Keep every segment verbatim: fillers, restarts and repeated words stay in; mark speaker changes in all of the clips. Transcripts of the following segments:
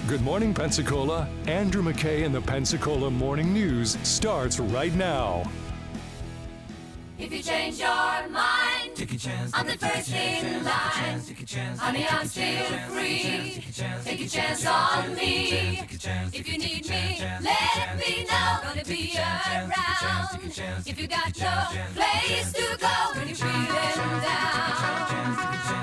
Speaker 1: Good morning, Pensacola. Andrew McKay and the Pensacola Morning News starts right now.
Speaker 2: If you change your mind, take a chance. I'm the first in line. Honey, I'm still free. Take a chance on me. If you need me, let me know. Gonna be around. If you got no place to go when you're feeling down.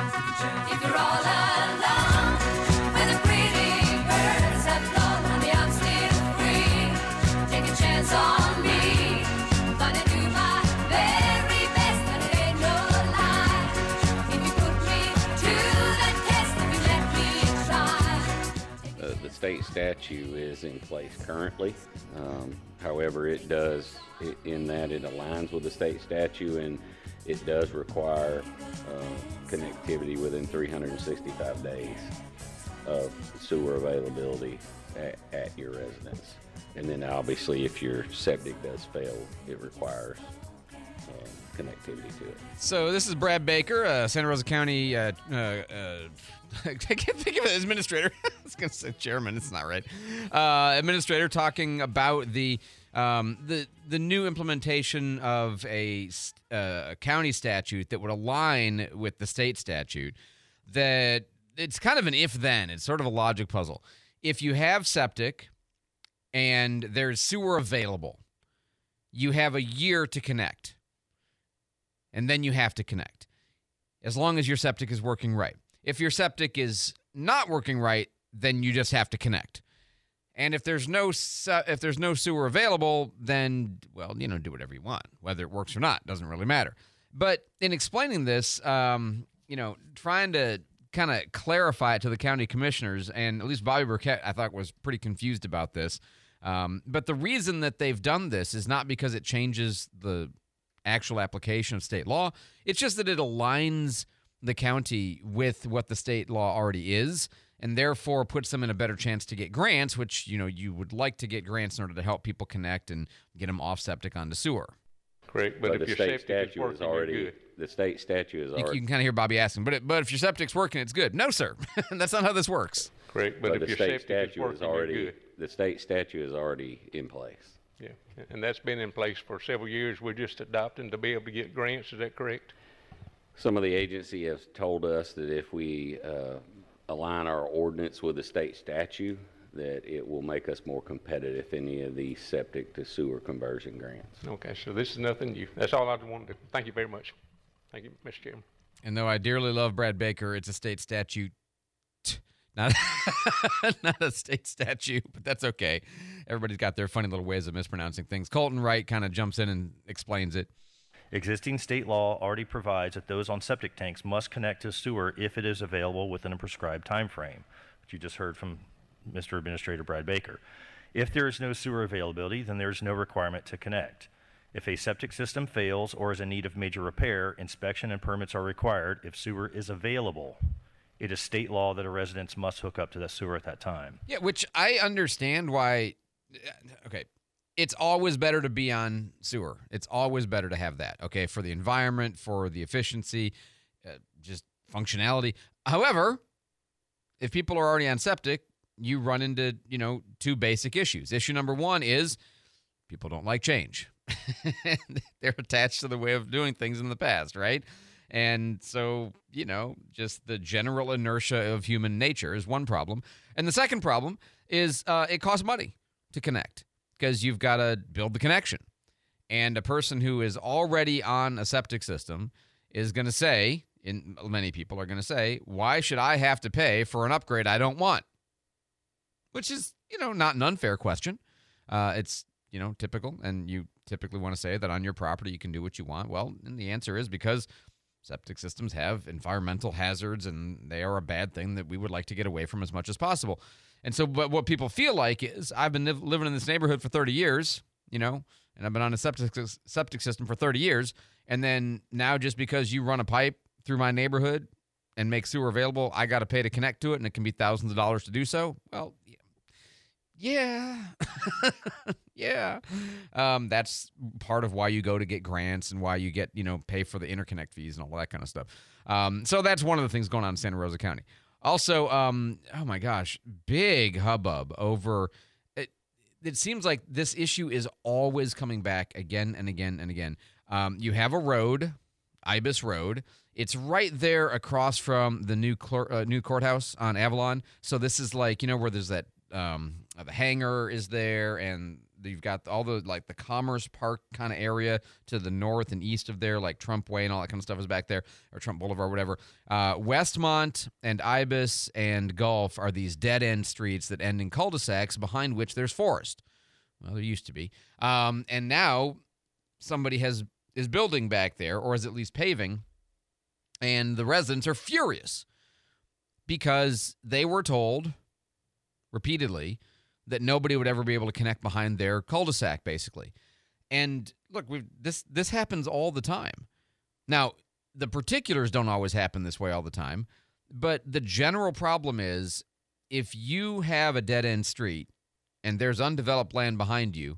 Speaker 2: If you're all alone with a pretty birds have flown, honey, I'm still free. Take a chance on me. Gonna do my very best, and it ain't no lie. If you put me to the test, if you let me try.
Speaker 3: Uh, the state statute is in place currently. Um, however, it does, it, in that it aligns with the state statute, and it does require uh, connectivity within three hundred sixty-five days of sewer availability at, at your residence. And then obviously if your septic does fail, it requires uh, connectivity to it.
Speaker 4: So this is Brad Baker, uh, Santa Rosa County, uh, uh, uh, I can't think of it, administrator. I was going to say chairman, it's not right. Uh, administrator talking about the um, the the new implementation of a uh, county statute that would align with the state statute. That it's kind of an if-then. It's sort of a logic puzzle. If you have septic and there's sewer available, you have a year to connect. And then you have to connect, as long as your septic is working right. If your septic is not working right, then you just have to connect. And if there's no se- if there's no sewer available, then, well, you know, do whatever you want. Whether it works or not, doesn't really matter. But in explaining this, um, you know, trying to kind of clarify it to the county commissioners, and at least Bobby Burkett, I thought, was pretty confused about this. Um, but the reason that they've done this is not because it changes the actual application of state law. It's just that it aligns the county with what the state law already is, and therefore puts them in a better chance to get grants, which, you know, you would like to get grants in order to help people connect and get them off septic onto sewer.
Speaker 5: Correct, but,
Speaker 3: But
Speaker 5: if
Speaker 3: the
Speaker 5: your
Speaker 3: state
Speaker 5: septic is
Speaker 3: statute
Speaker 5: working,
Speaker 3: is already,
Speaker 5: you're good.
Speaker 3: the state statute is
Speaker 4: You, you
Speaker 3: already,
Speaker 4: can kind of hear Bobby asking, but it, but if your septic's working, it's good. No, sir. That's not how this works.
Speaker 5: Correct, but,
Speaker 3: but
Speaker 5: if
Speaker 3: the
Speaker 5: your
Speaker 3: state
Speaker 5: septic is
Speaker 3: statute is
Speaker 5: working, you're
Speaker 3: already,
Speaker 5: good.
Speaker 3: the state statute is already in place.
Speaker 5: Yeah, and that's been in place for several years. We're just adopting to be able to get grants. Is that correct?
Speaker 3: Some of the agency has told us that if we uh, align our ordinance with the state statute, that it will make us more competitive in any of these septic to sewer conversion grants.
Speaker 5: Okay, so this is nothing new. That's all I wanted to. Thank you very much. Thank you, Mister Chairman.
Speaker 4: And though I dearly love Brad Baker, it's a state statute, not not a state statute, but that's okay. Everybody's got their funny little ways of mispronouncing things. Colton Wright kind of jumps in and explains it.
Speaker 6: Existing state law already provides that those on septic tanks must connect to sewer if it is available within a prescribed time frame, which you just heard from Mister Administrator Brad Baker. If there is no sewer availability, then there is no requirement to connect. If a septic system fails or is in need of major repair, inspection and permits are required if sewer is available. It is state law that a residence must hook up to that sewer at that time.
Speaker 4: Yeah, which I understand why. Okay, it's always better to be on sewer. It's always better to have that, okay, for the environment, for the efficiency, uh, just functionality. However, if people are already on septic, you run into, you know, two basic issues. Issue number one is people don't like change. They're attached to the way of doing things in the past, right? And so, you know, just the general inertia of human nature is one problem. And the second problem is uh, it costs money to connect because you've got to build the connection. And a person who is already on a septic system is going to say, in many people are going to say, why should I have to pay for an upgrade I don't want? Which is, you know, not an unfair question. Uh, it's, you know, typical, and you typically want to say that on your property you can do what you want. Well, and the answer is because septic systems have environmental hazards, and they are a bad thing that we would like to get away from as much as possible. And so but what people feel like is, I've been liv- living in this neighborhood for thirty years, you know, and I've been on a septic septic system for thirty years, and then now just because you run a pipe through my neighborhood and make sewer available, I got to pay to connect to it, and it can be thousands of dollars to do so. Well, yeah, yeah. Um, that's part of why you go to get grants and why you get, you know, pay for the interconnect fees and all that kind of stuff. Um, so that's one of the things going on in Santa Rosa County. Also, um, oh my gosh, big hubbub over. It, it seems like this issue is always coming back again and again and again. Um, you have a road, Ibis Road. It's right there across from the new clor- uh, new courthouse on Avalon. So this is like, you know, where there's that um, the hangar is there, and you've got all the like the Commerce Park kind of area to the north and east of there, like Trump Way and all that kind of stuff is back there, or Trump Boulevard, whatever. Uh, Westmont and Ibis and Gulf are these dead-end streets that end in cul-de-sacs behind which there's forest. Well, there used to be. Um, and now somebody has is building back there, or is at least paving, and the residents are furious because they were told repeatedly that nobody would ever be able to connect behind their cul-de-sac, basically. And look, we've, this this happens all the time. Now, the particulars don't always happen this way all the time, but the general problem is if you have a dead-end street and there's undeveloped land behind you,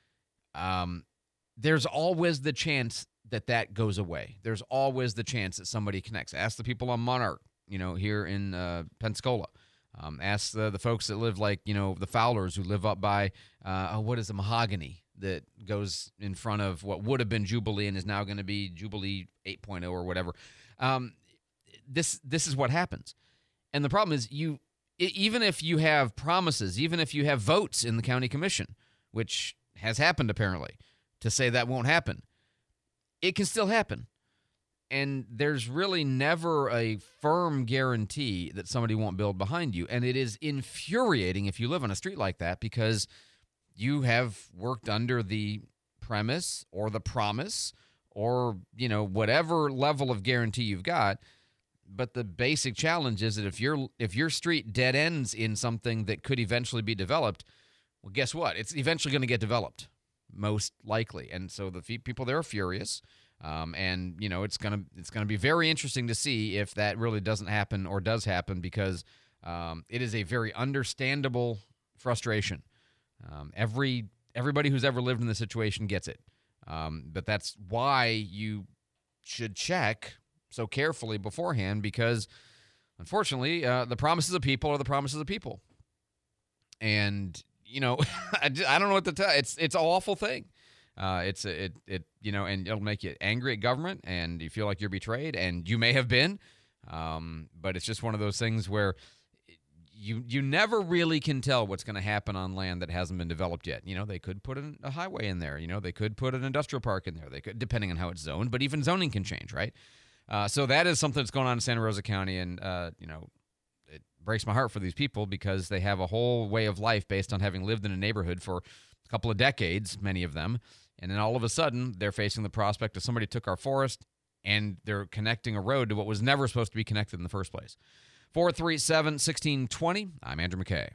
Speaker 4: um, there's always the chance that that goes away. There's always the chance that somebody connects. Ask the people on Monarch, you know, here in uh, Pensacola. Um, ask the, the folks that live like, you know, the Fowlers who live up by, uh, oh, what is the Mahogany that goes in front of what would have been Jubilee and is now going to be Jubilee eight point oh or whatever. Um, this this is what happens. And the problem is you, even if you have promises, even if you have votes in the county commission, which has happened apparently, to say that won't happen, it can still happen. And there's really never a firm guarantee that somebody won't build behind you. And it is infuriating if you live on a street like that because you have worked under the premise or the promise or, you know, whatever level of guarantee you've got. But the basic challenge is that if your if your street dead ends in something that could eventually be developed, well, guess what? It's eventually going to get developed, most likely. And so the people there are furious. Um, and, you know, it's going to it's gonna be very interesting to see if that really doesn't happen or does happen because um, it is a very understandable frustration. Um, every everybody who's ever lived in this situation gets it. Um, but that's why you should check so carefully beforehand because, unfortunately, uh, the promises of people are the promises of people. And, you know, I, just, I don't know what to tell you. It's, it's an awful thing. Uh, it's a, it it you know, and it'll make you angry at government, and you feel like you're betrayed, and you may have been. Um, but it's just one of those things where you you never really can tell what's going to happen on land that hasn't been developed yet. You know, they could put an, a highway in there. You know, they could put an industrial park in there. They could, depending on how it's zoned. But even zoning can change, right? Uh, so that is something that's going on in Santa Rosa County, and uh, you know, it breaks my heart for these people because they have a whole way of life based on having lived in a neighborhood for a couple of decades, many of them. And then all of a sudden, they're facing the prospect of somebody took our forest and they're connecting a road to what was never supposed to be connected in the first place. four three seven, one six two zero. I'm Andrew McKay.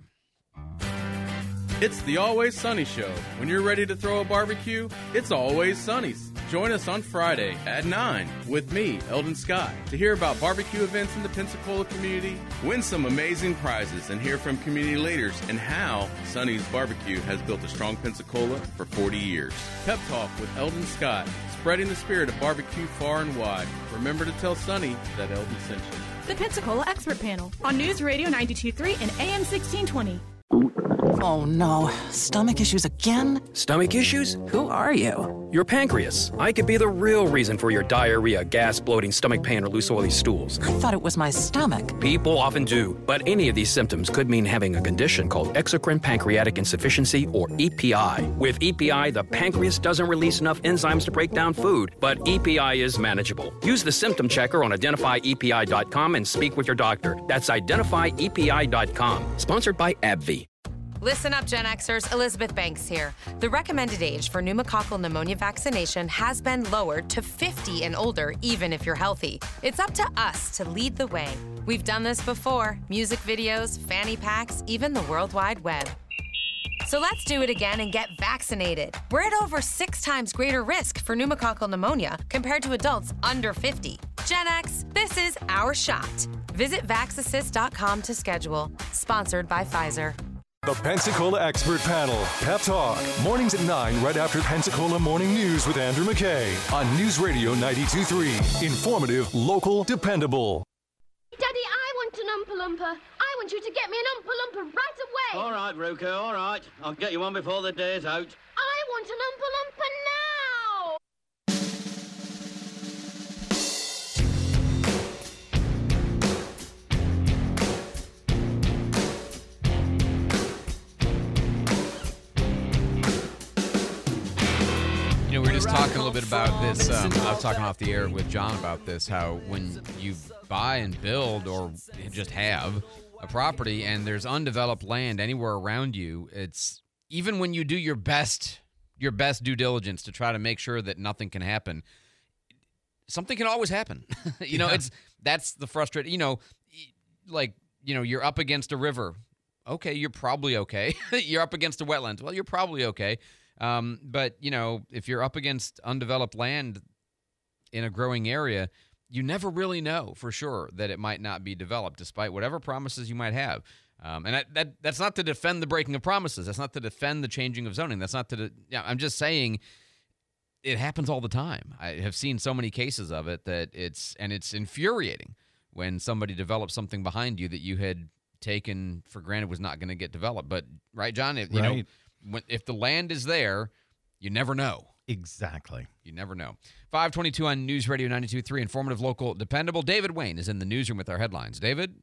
Speaker 7: It's the Always Sunny Show. When you're ready to throw a barbecue, it's Always Sunny's. Join us on Friday at nine with me, Eldon Scott, to hear about barbecue events in the Pensacola community, win some amazing prizes, and hear from community leaders and how Sunny's Barbecue has built a strong Pensacola for forty years. Pep Talk with Eldon Scott, spreading the spirit of barbecue far and wide. Remember to tell Sunny that Eldon sent you.
Speaker 8: The Pensacola Expert Panel on News Radio ninety-two point three and A M sixteen twenty.
Speaker 9: Oh no, stomach issues again?
Speaker 10: Stomach issues?
Speaker 9: Who are you?
Speaker 10: Your pancreas. I could be the real reason for your diarrhea, gas, bloating, stomach pain, or loose oily stools.
Speaker 9: I thought it was my stomach.
Speaker 10: People often do, but any of these symptoms could mean having a condition called exocrine pancreatic insufficiency, or E P I. With E P I, the pancreas doesn't release enough enzymes to break down food, but E P I is manageable. Use the symptom checker on identify E P I dot com and speak with your doctor. That's identify E P I dot com. Sponsored by AbbVie.
Speaker 11: Listen up, Gen Xers. Elizabeth Banks here. The recommended age for pneumococcal pneumonia vaccination has been lowered to fifty and older, even if you're healthy. It's up to us to lead the way. We've done this before. Music videos, fanny packs, even the World Wide Web. So let's do it again and get vaccinated. We're at over six times greater risk for pneumococcal pneumonia compared to adults under fifty. Gen X, this is our shot. Visit vax assist dot com to schedule. Sponsored by Pfizer.
Speaker 1: The Pensacola Expert Panel, Pep Talk, mornings at nine right after Pensacola Morning News with Andrew McKay on News Radio ninety-two point three. Informative, local, dependable.
Speaker 12: Daddy, I want an Loompa. I want you to get me an Oompa Loompa right away.
Speaker 13: All right, Ruka, all right. I'll get you one before the day's out.
Speaker 12: I want an Oompa Loompa now.
Speaker 4: You know, we were just talking a little bit about this. Um, I was talking off the air with John about this, how when you buy and build or just have a property and there's undeveloped land anywhere around you, it's even when you do your best, your best due diligence to try to make sure that nothing can happen, something can always happen. you know,
Speaker 14: Yeah.
Speaker 4: it's that's the frustrating, you know, like, you know, you're up against a river. Okay, you're probably okay. You're up against a wetlands. Well, you're probably okay. Um, but, you know, if you're up against undeveloped land in a growing area, you never really know for sure that it might not be developed, despite whatever promises you might have. Um, and that, that that's not to defend the breaking of promises. That's not to defend the changing of zoning. That's not to, de- yeah, I'm just saying it happens all the time. I have seen so many cases of it that it's, and it's infuriating when somebody develops something behind you that you had taken for granted was not going to get developed. But, right, John, if, you know,
Speaker 14: Right.
Speaker 4: when, if the land is there, you never know.
Speaker 14: Exactly.
Speaker 4: You never know. five twenty-two on News Radio ninety-two point three, informative, local, dependable. David Wayne is in the newsroom with our headlines. David?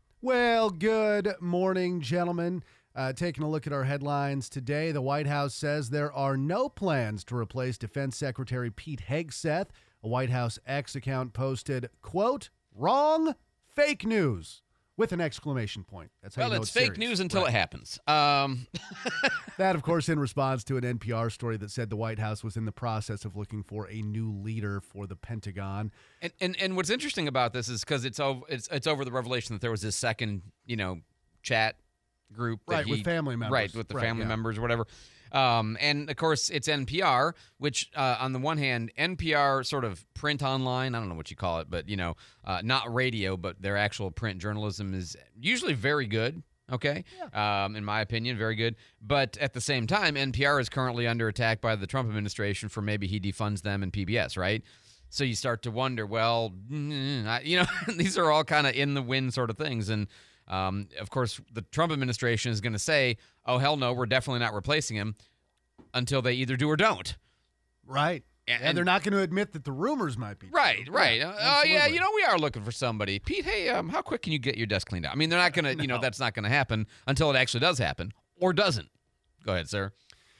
Speaker 15: Well, good morning, gentlemen. Uh, taking a look at our headlines today, the White House says there are no plans to replace Defense Secretary Pete Hegseth. A White House X account posted, quote, wrong, fake news, with an exclamation point. That's how
Speaker 4: Well,
Speaker 15: you know
Speaker 4: it's
Speaker 15: it's
Speaker 4: fake
Speaker 15: serious.
Speaker 4: news until
Speaker 15: Right.
Speaker 4: it happens. Um,
Speaker 15: That, of course, in response to an N P R story that said the White House was in the process of looking for a new leader for the Pentagon.
Speaker 4: and, and and what's interesting about this is because it's over, it's it's over the revelation that there was this second, you know, chat group. that
Speaker 15: Right, with
Speaker 4: he-
Speaker 15: family members.
Speaker 4: Right, with the
Speaker 15: Right,
Speaker 4: family
Speaker 15: yeah.
Speaker 4: members or whatever. Um, and, of course, it's N P R, which, uh, on the one hand, N P R sort of print online, I don't know what you call it, but, you know, uh, not radio, but their actual print journalism is usually very good, okay? Um, in my opinion, very good. But at the same time, N P R is currently under attack by the Trump administration for maybe he defunds them and P B S, right? So you start to wonder, well, mm, I, you know, these are all kind of in the wind sort of things. And, um, of course, the Trump administration is going to say, oh, hell no, we're definitely not replacing him until they either do or don't.
Speaker 15: Right.
Speaker 4: And,
Speaker 15: And they're not going to admit that the rumors might be.
Speaker 4: Right,
Speaker 15: true.
Speaker 4: right.
Speaker 15: Yeah,
Speaker 4: Uh, oh, yeah,
Speaker 15: absolutely.
Speaker 4: you know, we are looking for somebody. Pete, hey, um, how quick can you get your desk cleaned out? I mean, they're not going to, you know, that's not going to happen until it actually does happen or doesn't. Go ahead, sir.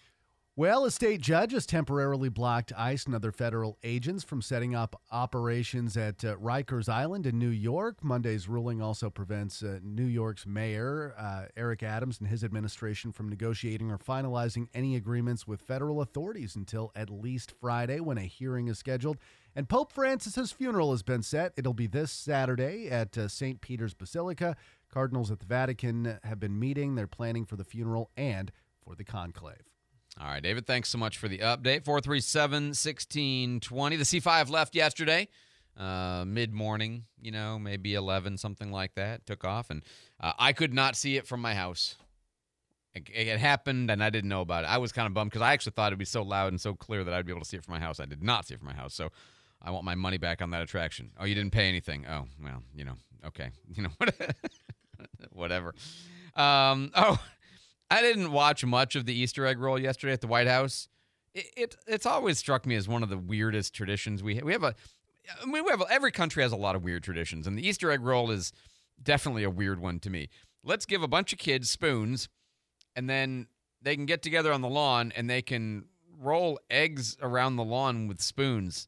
Speaker 15: Well, a state judge has temporarily blocked ICE and other federal agents from setting up operations at uh, Rikers Island in New York. Monday's ruling also prevents uh, New York's mayor, uh, Eric Adams, and his administration from negotiating or finalizing any agreements with federal authorities until at least Friday, when a hearing is scheduled. And Pope Francis's funeral has been set. It'll be this Saturday at uh, Saint Peter's Basilica. Cardinals at the Vatican have been meeting. They're planning for the funeral and for the conclave.
Speaker 4: All right, David, thanks so much for the update. four three seven, one six two zero. The C five left yesterday, uh, mid-morning, you know, maybe eleven, something like that. Took off, and uh, I could not see it from my house. It, it happened, and I didn't know about it. I was kind of bummed because I actually thought it would be so loud and so clear that I'd be able to see it from my house. I did not see it from my house, so I want my money back on that attraction. Oh, you didn't pay anything. Oh, well, you know, okay. You know, whatever. Um, oh, I didn't watch much of the Easter egg roll yesterday at the White House. It, it it's always struck me as one of the weirdest traditions we have. We have a, I mean, we have a, every country has a lot of weird traditions, and the Easter egg roll is definitely a weird one to me. Let's give a bunch of kids spoons, and then they can get together on the lawn and they can roll eggs around the lawn with spoons.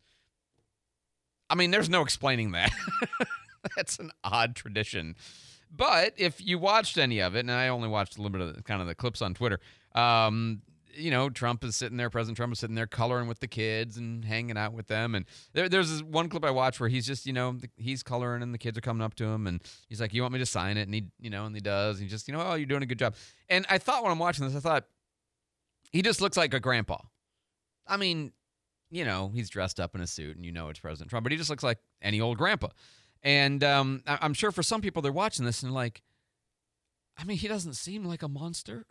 Speaker 4: I mean, there's no explaining that. That's an odd tradition. But if you watched any of it, and I only watched a little bit of the, kind of the clips on Twitter, um, you know, Trump is sitting there, President Trump is sitting there coloring with the kids and hanging out with them. And there, there's this one clip I watched where he's just, you know, he's coloring and the kids are coming up to him and he's like, you want me to sign it? And he, you know, and he does. And he just, you know, oh, you're doing a good job. And I thought when I'm watching this, I thought, he just looks like a grandpa. I mean, you know, he's dressed up in a suit and you know it's President Trump, but he just looks like any old grandpa. And um, I- I'm sure for some people they're watching this and like, I mean, he doesn't seem like a monster.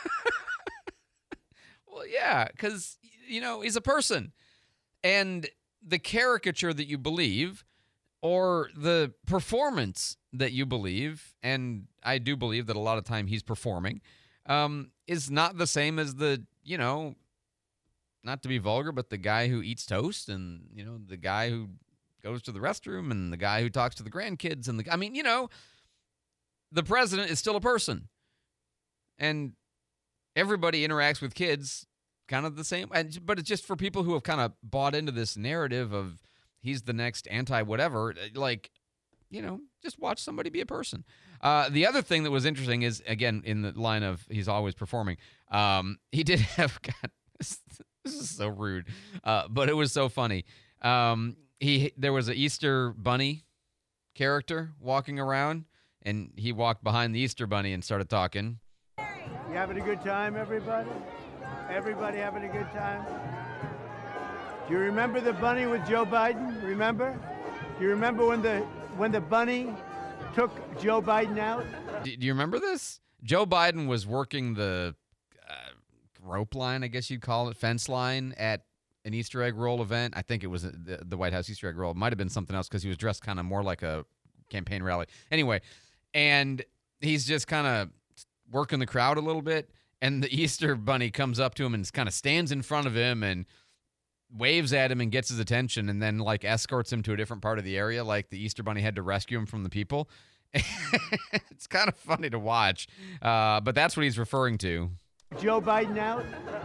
Speaker 4: Well, yeah, because, you know, he's a person. And the caricature that you believe or the performance that you believe, and I do believe that a lot of time he's performing, um, is not the same as the, you know, not to be vulgar, but the guy who eats toast and, you know, the guy who goes to the restroom and the guy who talks to the grandkids and the, I mean, you know, the president is still a person. And everybody interacts with kids kind of the same, and but it's just for people who have kind of bought into this narrative of he's the next anti-whatever, like, you know, just watch somebody be a person. Uh, the other thing that was interesting is, again, in the line of he's always performing, um, he did have, God, this, this is so rude, uh, but it was so funny. Um, he There was an Easter bunny character walking around, and he walked behind the Easter bunny and started talking.
Speaker 14: You having a good time, everybody? Everybody having a good time? Do you remember the bunny with Joe Biden? Remember? Do you remember when the when the bunny took Joe Biden out?
Speaker 4: Do you remember this? Joe Biden was working the uh, rope line, I guess you'd call it, fence line at an Easter egg roll event. I think it was the, the White House Easter egg roll. It might have been something else because he was dressed kind of more like a campaign rally. Anyway, and he's just kind of working the crowd a little bit, and the Easter bunny comes up to him and kind of stands in front of him and waves at him and gets his attention, and then like escorts him to a different part of the area, like the Easter bunny had to rescue him from the people. It's kind of funny to watch, uh, but that's what he's referring to.
Speaker 14: Joe Biden out?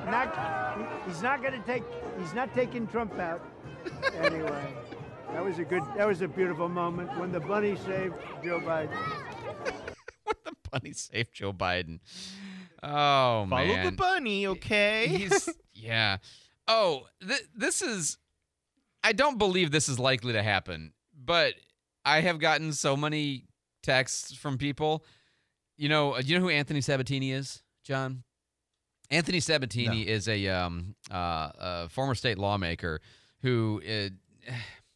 Speaker 14: Not, he's not going to take. He's not taking Trump out. Anyway, that was a good. That was a beautiful moment when the bunny saved Joe Biden.
Speaker 4: When the bunny saved Joe Biden. Oh,
Speaker 16: Follow
Speaker 4: man.
Speaker 16: Follow the bunny, okay?
Speaker 4: He's, yeah. Oh, th- this is, I don't believe this is likely to happen, but I have gotten so many texts from people. You know, you know who Anthony Sabatini is, John? Anthony Sabatini no. is a, um, uh, a former state lawmaker who, uh,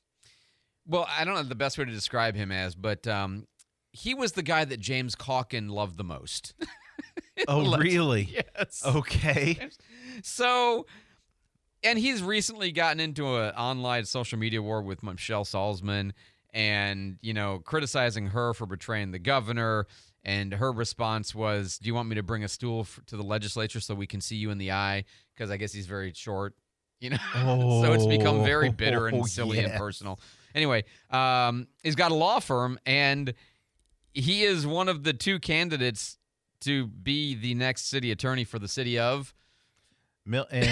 Speaker 4: well, I don't know the best way to describe him as, but um, he was the guy that James Cawken loved the most.
Speaker 16: Oh, really?
Speaker 4: Yes.
Speaker 16: Okay.
Speaker 4: So, and he's recently gotten into an online social media war with Michelle Salzman and, you know, criticizing her for betraying the governor. And her response was, do you want me to bring a stool f- to the legislature so we can see you in the eye? Because I guess he's very short, you know?
Speaker 16: Oh,
Speaker 4: so it's become very bitter and silly
Speaker 16: yes.
Speaker 4: and personal. Anyway, um, he's got a law firm, and he is one of the two candidates to be the next city attorney for the city of
Speaker 16: Milton.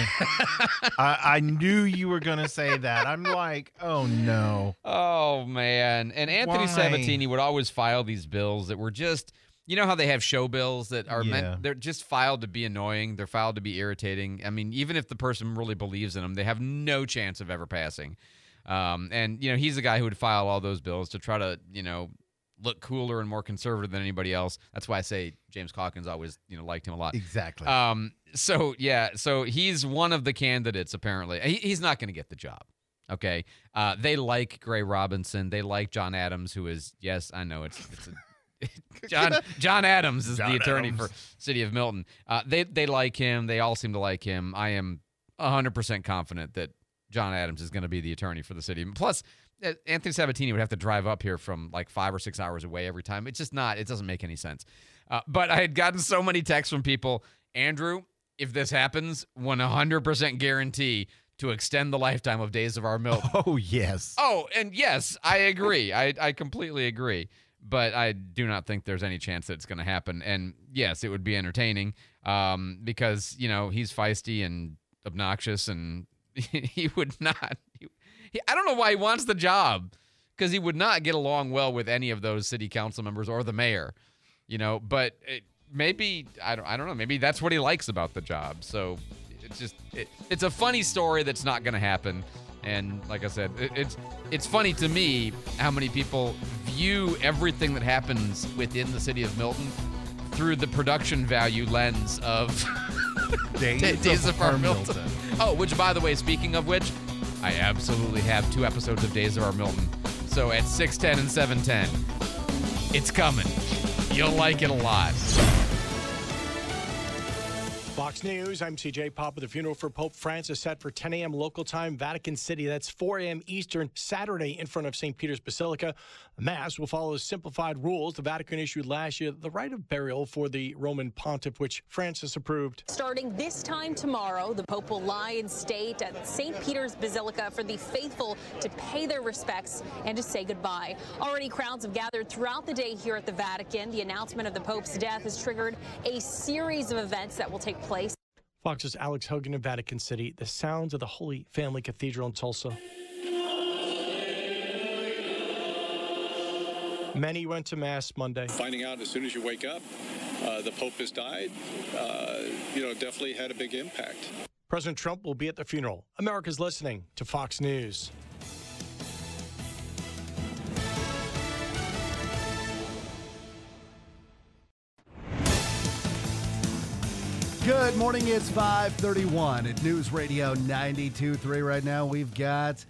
Speaker 16: I, I knew you were going to say that. I'm like, oh, no.
Speaker 4: Oh, man. And Anthony
Speaker 16: Why?
Speaker 4: Sabatini would always file these bills that were just, you know how they have show bills that are
Speaker 16: Yeah.
Speaker 4: meant, they're just filed to be annoying. They're filed to be irritating. I mean, even if the person really believes in them, they have no chance of ever passing. Um, and, you know, he's the guy who would file all those bills to try to, you know, look cooler and more conservative than anybody else. That's why I say James Cawken's always, you know, liked him a lot.
Speaker 16: Exactly.
Speaker 4: Um, so, yeah, so he's one of the candidates, apparently. He, he's not going to get the job, okay? Uh, they like Gray Robinson. They like John Adams, who is, yes, I know, it's it's a, John John Adams is
Speaker 16: John
Speaker 4: the attorney
Speaker 16: Adams.
Speaker 4: for City of Milton. Uh, they, they like him. They all seem to like him. I am one hundred percent confident that John Adams is going to be the attorney for the city. Plus, uh, Anthony Sabatini would have to drive up here from like five or six hours away every time. It's just not, it doesn't make any sense. Uh, but I had gotten so many texts from people, Andrew, if this happens, one hundred percent guarantee to extend the lifetime of Days of Our Milton.
Speaker 16: Oh, yes.
Speaker 4: Oh, and yes, I agree. I, I completely agree. But I do not think there's any chance that it's going to happen. And yes, it would be entertaining um, because, you know, he's feisty and obnoxious, and he would not. He, he, I don't know why he wants the job, because he would not get along well with any of those city council members or the mayor, you know. But it, maybe I don't. I don't know. Maybe that's what he likes about the job. So it's just it, it's a funny story that's not going to happen. And like I said, it, it's it's funny to me how many people view everything that happens within the city of Milton through the production value lens of
Speaker 16: Days,
Speaker 4: D- Days
Speaker 16: of,
Speaker 4: of Our
Speaker 16: Our
Speaker 4: Milton.
Speaker 16: Milton.
Speaker 4: Oh, which, by the way, speaking of which, I absolutely have two episodes of Days of Our Milton. So at six ten and seven ten, it's coming. You'll like it a lot.
Speaker 17: Fox News, I'm C J Papa. The funeral for Pope Francis set for ten a.m. local time, Vatican City. That's four a.m. Eastern, Saturday in front of Saint Peter's Basilica. Mass will follow simplified rules the Vatican issued last year, the right of burial for the Roman pontiff, which Francis approved.
Speaker 18: Starting this time tomorrow, the Pope will lie in state at Saint Peter's Basilica for the faithful to pay their respects and to say goodbye. Already crowds have gathered throughout the day here at the Vatican. The announcement of the Pope's death has triggered a series of events that will take place. place.
Speaker 17: Fox's Alex Hogan in Vatican City. The sounds of the Holy Family Cathedral in Tulsa. Many went to Mass Monday.
Speaker 19: Finding out as soon as you wake up, uh, the Pope has died, uh, you know, definitely had a big impact.
Speaker 17: President Trump will be at the funeral. America's listening to Fox News.
Speaker 15: Good morning, it's five thirty-one at News Radio ninety-two point three. Right now we've got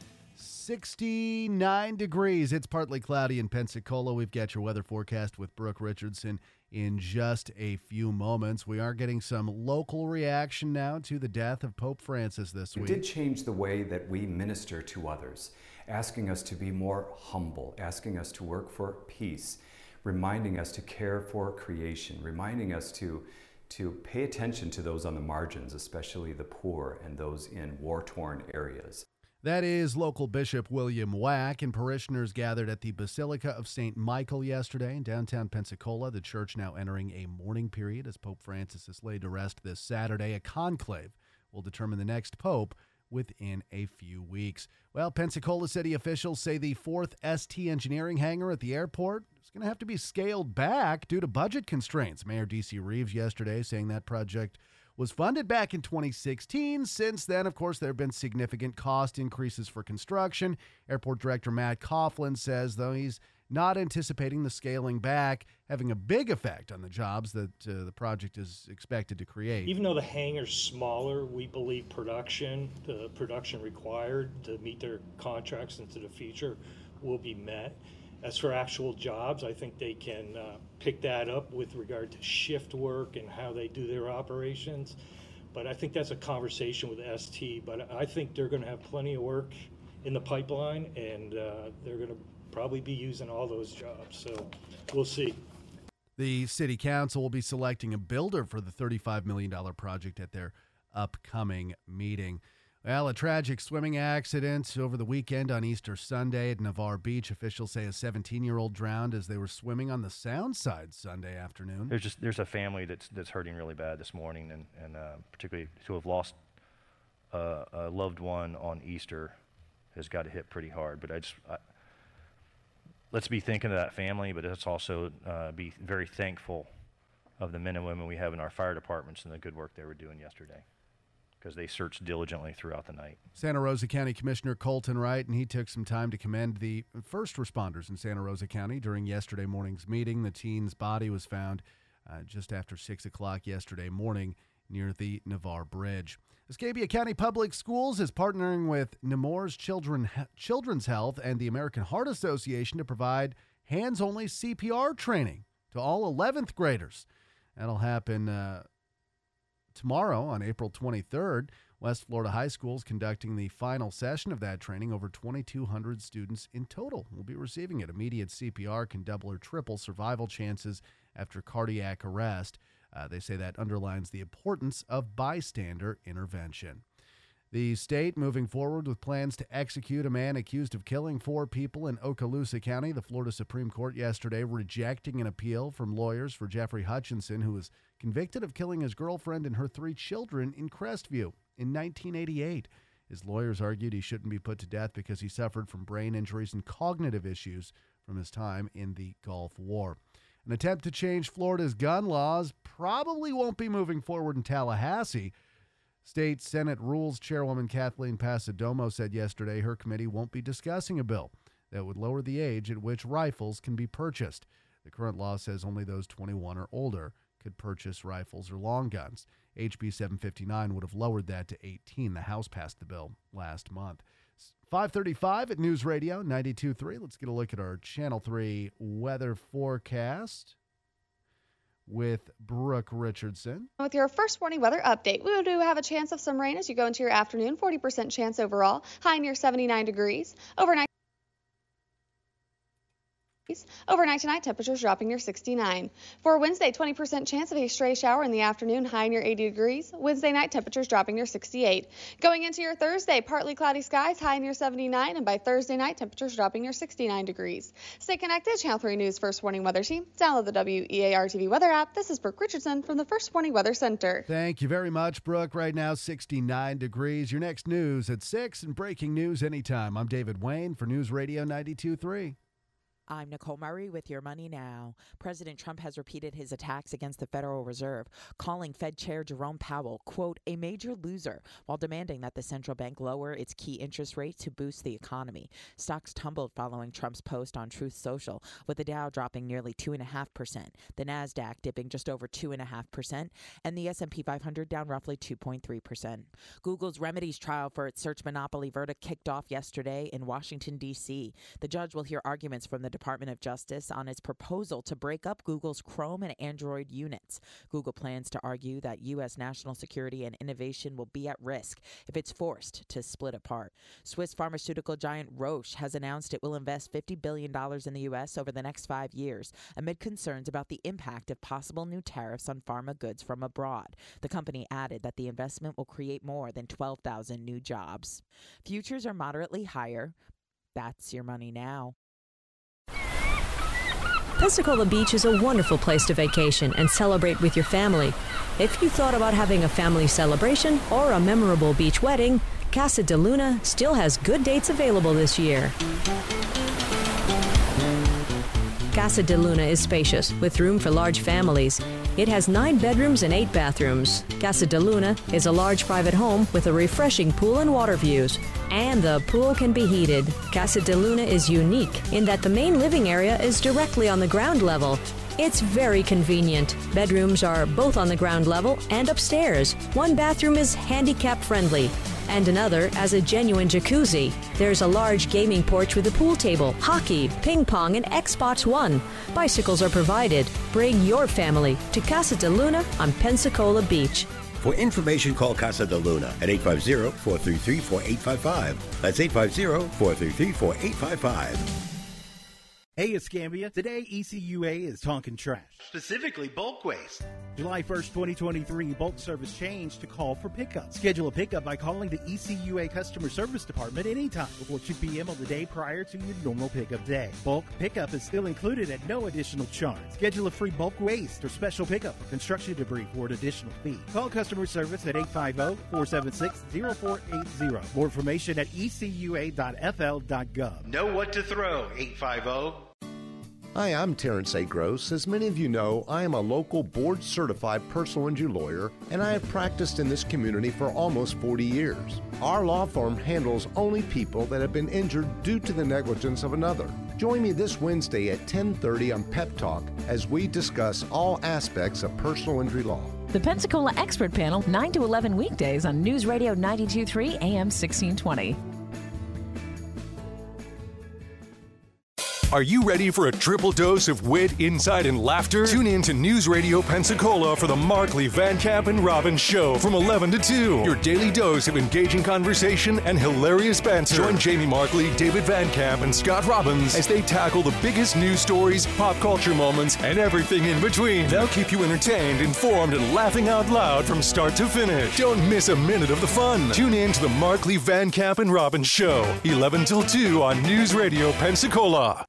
Speaker 15: sixty-nine degrees. It's partly cloudy in Pensacola. We've got your weather forecast with Brooke Richardson in just a few moments. We are getting some local reaction now to the death of Pope Francis this week.
Speaker 20: It did change the way that we minister to others, asking us to be more humble, asking us to work for peace, reminding us to care for creation, reminding us to to pay attention to those on the margins, especially the poor and those in war-torn areas.
Speaker 15: That is local Bishop William Wack, and parishioners gathered at the Basilica of Saint Michael yesterday in downtown Pensacola. The church now entering a mourning period as Pope Francis is laid to rest this Saturday. A conclave will determine the next pope within a few weeks. Well, Pensacola city officials say the fourth S T Engineering hangar at the airport is going to have to be scaled back due to budget constraints. Mayor D C Reeves yesterday saying that project was funded back in twenty sixteen. Since then, of course, there have been significant cost increases for construction. Airport Director Matt Coughlin says, though, he's not anticipating the scaling back having a big effect on the jobs that uh, the project is expected to create.
Speaker 21: Even though the hangar's smaller, we believe production, the production required to meet their contracts into the future will be met. As for actual jobs, I think they can uh, pick that up with regard to shift work and how they do their operations. But I think that's a conversation with S T. But I think they're going to have plenty of work in the pipeline, and uh, they're going to probably be using all those jobs. So we'll see.
Speaker 15: The city council will be selecting a builder for the thirty-five million dollars project at their upcoming meeting. Well, a tragic swimming accident over the weekend on Easter Sunday at Navarre Beach. Officials say a seventeen-year-old drowned as they were swimming on the Sound Side Sunday afternoon.
Speaker 6: There's just there's a family that's that's hurting really bad this morning, and and uh, particularly to have lost uh, a loved one on Easter has got to hit pretty hard. But I just I, let's be thinking of that family, but let's also uh, be very thankful of the men and women we have in our fire departments and the good work they were doing yesterday, because they searched diligently throughout the night.
Speaker 15: Santa Rosa County Commissioner Colton Wright, and he took some time to commend the first responders in Santa Rosa County during yesterday morning's meeting. The teen's body was found uh, just after six o'clock yesterday morning near the Navarre Bridge. Escambia County Public Schools is partnering with Nemours Children, Children's Health and the American Heart Association to provide hands-only C P R training to all eleventh graders. That'll happen uh, tomorrow on April twenty-third. West Florida High School is conducting the final session of that training. Over twenty-two hundred students in total will be receiving it. Immediate C P R can double or triple survival chances after cardiac arrest. Uh, they say that underlines the importance of bystander intervention. The state moving forward with plans to execute a man accused of killing four people in Okaloosa County. The Florida Supreme Court yesterday rejecting an appeal from lawyers for Jeffrey Hutchinson, who was convicted of killing his girlfriend and her three children in Crestview in nineteen eighty-eight. His lawyers argued he shouldn't be put to death because he suffered from brain injuries and cognitive issues from his time in the Gulf War. An attempt to change Florida's gun laws probably won't be moving forward in Tallahassee. State Senate Rules Chairwoman Kathleen Pasadomo said yesterday her committee won't be discussing a bill that would lower the age at which rifles can be purchased. The current law says only those twenty-one or older could purchase rifles or long guns. H B seven fifty-nine would have lowered that to eighteen. The House passed the bill last month. five thirty-five at News Radio ninety-two point three. Let's get a look at our Channel three weather forecast. with Brooke Richardson.
Speaker 2: With your first warning weather update, we do have a chance of some rain as you go into your afternoon, forty percent chance overall, high near seventy-nine degrees. Overnight Overnight tonight, temperatures dropping near sixty-nine. For Wednesday, twenty percent chance of a stray shower in the afternoon, high near eighty degrees. Wednesday night, temperatures dropping near sixty-eight. Going into your Thursday, partly cloudy skies, high near seventy-nine, and by Thursday night, temperatures dropping near sixty-nine degrees. Stay connected. Channel three News First Warning Weather Team. Download the W E A R T V weather app. This is Brooke Richardson from the First Warning Weather Center.
Speaker 15: Thank you very much, Brooke. Right now, sixty-nine degrees. Your next news at six and breaking news anytime. I'm David Wayne for News Radio ninety-two point three.
Speaker 22: I'm Nicole Murray with your Money Now. President Trump has repeated his attacks against the Federal Reserve, calling Fed Chair Jerome Powell, quote, a major loser, while demanding that the central bank lower its key interest rate to boost the economy. Stocks tumbled following Trump's post on Truth Social, with the Dow dropping nearly two point five percent, the NASDAQ dipping just over two point five percent, and the S and P five hundred down roughly two point three percent. Google's remedies trial for its search monopoly verdict kicked off yesterday in Washington, D C. The judge will hear arguments from the Department of Justice on its proposal to break up Google's Chrome and Android units. Google plans to argue that U S national security and innovation will be at risk if it's forced to split apart. Swiss pharmaceutical giant Roche has announced it will invest fifty billion dollars in the U S over the next five years, amid concerns about the impact of possible new tariffs on pharma goods from abroad. The company added that the investment will create more than twelve thousand new jobs. Futures are moderately higher. That's your Money Now.
Speaker 23: Pensacola Beach is a wonderful place to vacation and celebrate with your family. If you thought about having a family celebration or a memorable beach wedding, Casa de Luna still has good dates available this year. Casa de Luna is spacious, with room for large families. It has nine bedrooms and eight bathrooms. Casa de Luna is a large private home with a refreshing pool and water views. And the pool can be heated. Casa de Luna is unique in that the main living area is directly on the ground level. It's very convenient. Bedrooms are both on the ground level and upstairs. One bathroom is handicap friendly, and another as a genuine jacuzzi. There's a large gaming porch with a pool table, hockey, ping pong, and Xbox One. Bicycles are provided. Bring your family to Casa de Luna on Pensacola Beach.
Speaker 24: For information, call Casa de Luna at eight five zero, four three three, four eight five five. That's eight five zero, four three three, four eight five five.
Speaker 25: Hey, Escambia. Today, E C U A is talking trash, specifically bulk waste. July first, twenty twenty-three, bulk service changed to call for pickup. Schedule a pickup by calling the E C U A Customer Service Department anytime before two p.m. on the day prior to your normal pickup day. Bulk pickup is still included at no additional charge. Schedule a free bulk waste or special pickup for construction debris for an additional fee. Call customer service at eight five zero, four seven six, zero four eight zero. More information at e c u a dot f l dot gov.
Speaker 26: Know what to throw, eight five zero.
Speaker 27: Hi, I'm Terrence A. Gross. As many of you know, I am a local board-certified personal injury lawyer, and I have practiced in this community for almost forty years. Our law firm handles only people that have been injured due to the negligence of another. Join me this Wednesday at ten thirty on Pep Talk as we discuss all aspects of personal injury law.
Speaker 28: The Pensacola Expert Panel, nine to eleven weekdays on News Radio ninety-two point three A M sixteen twenty.
Speaker 1: Are you ready for a triple dose of wit, insight, and laughter? Tune in to News Radio Pensacola for the Markley, Van Camp, and Robbins Show from eleven to two. Your daily dose of engaging conversation and hilarious banter. Join Jamie Markley, David Van Camp, and Scott Robbins as they tackle the biggest news stories, pop culture moments, and everything in between. They'll keep you entertained, informed, and laughing out loud from start to finish. Don't miss a minute of the fun. Tune in to the Markley, Van Camp, and Robbins Show, eleven till two on News Radio Pensacola.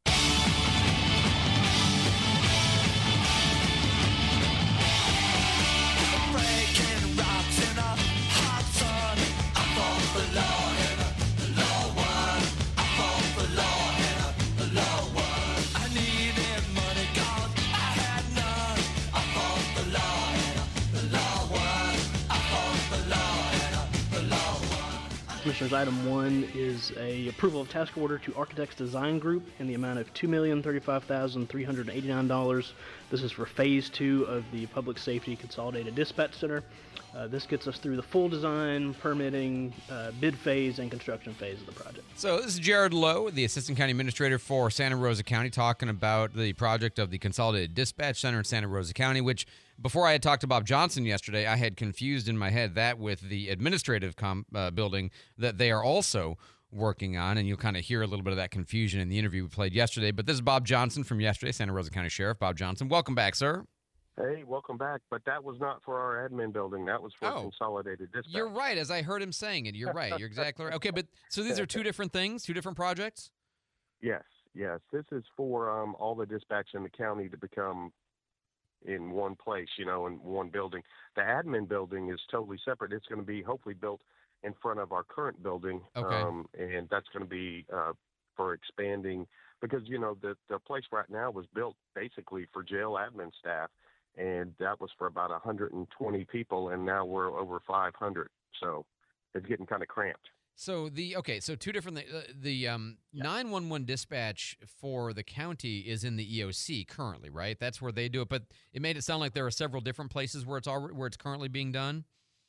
Speaker 3: Commissioners, item one is a approval of task order to Architects Design Group in the amount of two million thirty-five thousand three hundred eighty-nine dollars. This is for phase two of the Public Safety Consolidated Dispatch Center. Uh, this gets us through the full design, permitting, uh, bid phase, and construction phase of the project.
Speaker 4: So this is Jared Lowe, the Assistant County Administrator for Santa Rosa County, talking about the project of the Consolidated Dispatch Center in Santa Rosa County, which before I had talked to Bob Johnson yesterday, I had confused in my head that with the administrative com- uh, building that they are also working on, and you'll kind of hear a little bit of that confusion in the interview we played yesterday. But this is Bob Johnson from yesterday, Santa Rosa County Sheriff Bob Johnson. Welcome back, sir.
Speaker 5: Hey, welcome back. But that was not for our admin building. That was for
Speaker 4: Oh.
Speaker 5: Consolidated Dispatch.
Speaker 4: You're right, as I heard him saying it. You're right. You're exactly right. Okay, but so these are two different things, two different projects?
Speaker 5: Yes, yes. This is for um, all the dispatch in the county to become in one place, you know, in one building. The admin building is totally separate. It's going to be hopefully built in front of our current building.
Speaker 4: Okay.
Speaker 5: Um, and that's going to be uh, for expanding because, you know, the, the place right now was built basically for jail admin staff. And that was for about one hundred twenty people, and now we're over five hundred. So it's getting kind of cramped.
Speaker 4: So the okay, so two different thi- uh, the um nine one one dispatch for the county is in the E O C currently, right? That's where they do it. But it made it sound like there are several different places where it's already, where it's currently being done.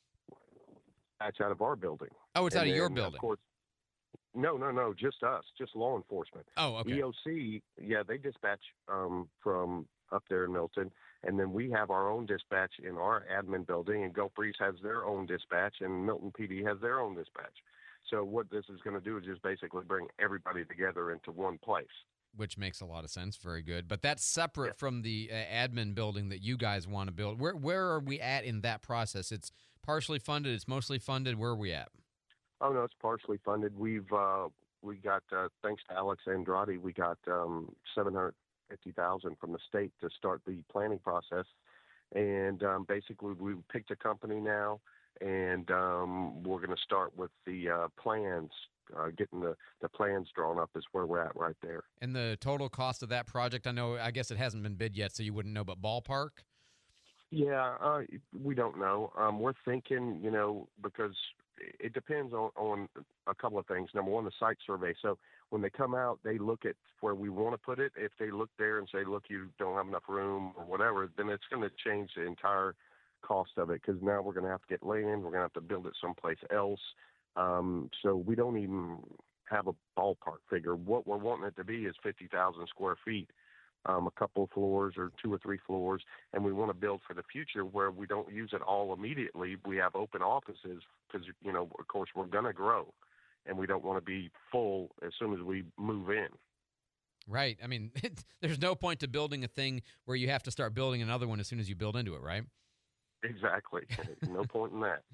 Speaker 5: That's out of our building.
Speaker 4: Oh, it's
Speaker 5: And
Speaker 4: out of your
Speaker 5: then,
Speaker 4: building.
Speaker 5: Of course, no, no, no, just us, just law enforcement.
Speaker 4: Oh, okay.
Speaker 5: E O C, yeah, they dispatch um, from up there in Milton, and then we have our own dispatch in our admin building, and Gulf Breeze has their own dispatch, and Milton P D has their own dispatch. So what this is going to do is just basically bring everybody together into one place.
Speaker 4: Which makes a lot of sense. Very good. But that's separate from the uh, admin building that you guys want to build. Where where are we at in that process? It's partially funded. It's mostly funded. Where are we at?
Speaker 5: Oh no, it's partially funded. We've uh, we got uh, thanks to Alex Andrade, we got um, seven hundred fifty thousand from the state to start the planning process, and um, basically we picked a company now, and um, we're going to start with the uh, plans. Uh, getting the, the plans drawn up is where we're at right there.
Speaker 4: And the total cost of that project, I know, I guess it hasn't been bid yet, so you wouldn't know, but ballpark?
Speaker 5: Yeah, uh, we don't know. Um, we're thinking, you know, because it depends on, on a couple of things. Number one, the site survey. So when they come out, they look at where we want to put it. If they look there and say, look, you don't have enough room or whatever, then it's going to change the entire cost of it because now we're going to have to get land. We're going to have to build it someplace else. Um, so we don't even have a ballpark figure. What we're wanting it to be is fifty thousand square feet, um, a couple of floors or two or three floors, and we want to build for the future where we don't use it all immediately. We have open offices because, you know, of course, we're going to grow, and we don't want to be full as soon as we move in.
Speaker 4: Right. I mean, it, there's no point to building a thing where you have to start building another one as soon as you build into it, right?
Speaker 5: Exactly. No point in that.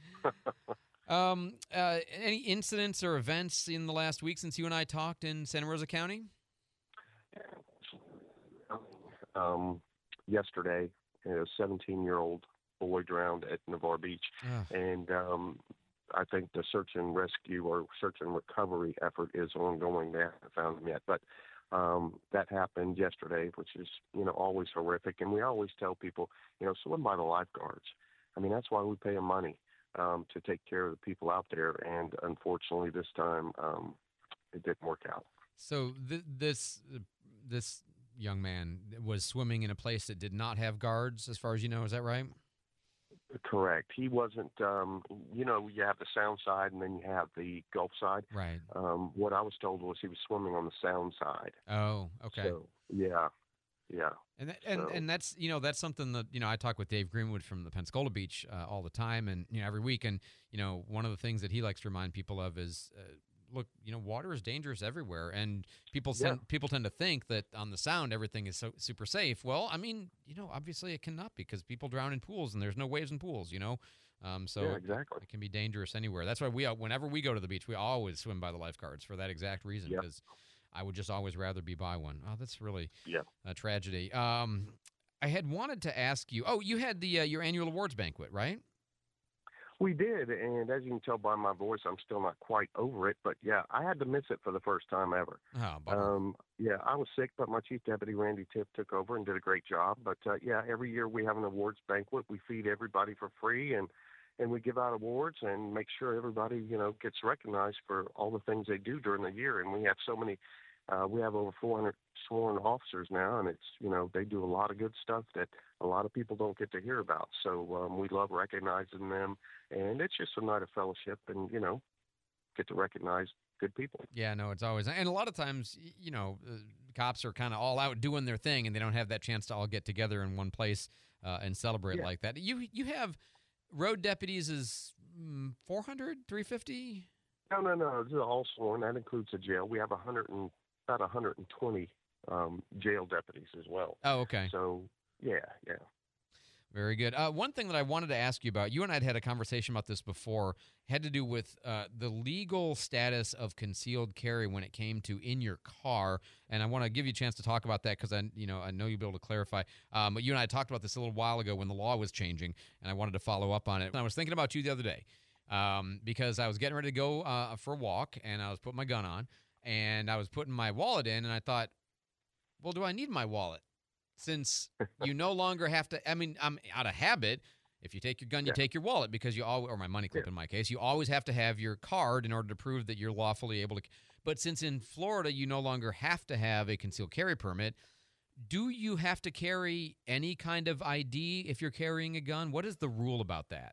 Speaker 4: Um, uh, any incidents or events in the last week since you and I talked in Santa Rosa County?
Speaker 5: Um, yesterday, a seventeen-year-old boy drowned at Navarre Beach,
Speaker 4: Ugh.
Speaker 5: and um, I think the search and rescue or search and recovery effort is ongoing. They haven't found him yet, but um, that happened yesterday, which is, you know, always horrific. And we always tell people, you know, swim by the lifeguards. I mean, that's why we pay them money. Um, to take care of the people out there, and unfortunately, this time um, it didn't work out.
Speaker 4: So th- this uh, this young man was swimming in a place that did not have guards, as far as you know. Is that right?
Speaker 5: Correct. He wasn't. Um, you know, you have the sound side, and then you have the Gulf side.
Speaker 4: Right.
Speaker 5: Um, what I was told was he was swimming on the sound side.
Speaker 4: Oh, okay.
Speaker 5: So, yeah. Yeah.
Speaker 4: And that, and
Speaker 5: So-
Speaker 4: and that's you know that's something that you know I talk with Dave Greenwood from the Pensacola Beach uh, all the time, and you know every week, and you know one of the things that he likes to remind people of is uh, look, you know water is dangerous everywhere, and people
Speaker 5: Yeah.
Speaker 4: tend, people tend to think that on the sound everything is so super safe. Well, I mean you know obviously it cannot because people drown in pools and there's no waves in pools, you know. Um, so
Speaker 5: Yeah,
Speaker 4: it-
Speaker 5: exactly.
Speaker 4: it can be dangerous anywhere. That's why we uh, whenever we go to the beach, we always swim by the lifeguards for that exact reason
Speaker 5: Yep.
Speaker 4: because. I would just always rather be by one. Oh, that's really
Speaker 5: Yeah.
Speaker 4: a tragedy. Um, I had wanted to ask you. Oh, you had the uh, your annual awards banquet, right?
Speaker 5: We did, and as you can tell by my voice, I'm still not quite over it. But yeah, I had to miss it for the first time ever.
Speaker 4: Oh, bummer.
Speaker 5: Um, yeah, I was sick, but my chief deputy Randy Tiff took over and did a great job. But uh, yeah, every year we have an awards banquet. We feed everybody for free, and and we give out awards and make sure everybody, you know, gets recognized for all the things they do during the year. And we have so many, uh, we have over four hundred sworn officers now, and it's, you know, they do a lot of good stuff that a lot of people don't get to hear about. So um, we love recognizing them, and it's just a night of fellowship and, you know, get to recognize good people.
Speaker 4: Yeah, no, it's always, and a lot of times, y- you know, uh, cops are kind of all out doing their thing, and they don't have that chance to all get together in one place uh, and celebrate
Speaker 5: Yeah.
Speaker 4: like that. You you have road deputies is mm, four hundred, three fifty?
Speaker 5: No, no, no. This is all sworn. That includes the jail. We have a hundred and about one hundred twenty um, jail deputies as well.
Speaker 4: Oh, okay.
Speaker 5: So, yeah, yeah.
Speaker 4: Very good. Uh, one thing that I wanted to ask you about, you and I had had a conversation about this before, had to do with uh, the legal status of concealed carry when it came to in your car, and I want to give you a chance to talk about that because I, you know, I know you'll be able to clarify. Um, but you and I talked about this a little while ago when the law was changing, and I wanted to follow up on it. And I was thinking about you the other day um, because I was getting ready to go uh, for a walk, and I was putting my gun on, and I was putting my wallet in, and I thought, well, do I need my wallet? Since you no longer have to, I mean, I'm out of habit. If you take your gun, you
Speaker 5: Yeah.
Speaker 4: take your wallet because you always, or my money clip in my case, you always have to have your card in order to prove that you're lawfully able to. But since in Florida, you no longer have to have a concealed carry permit, do you have to carry any kind of I D if you're carrying a gun? What is the rule about that?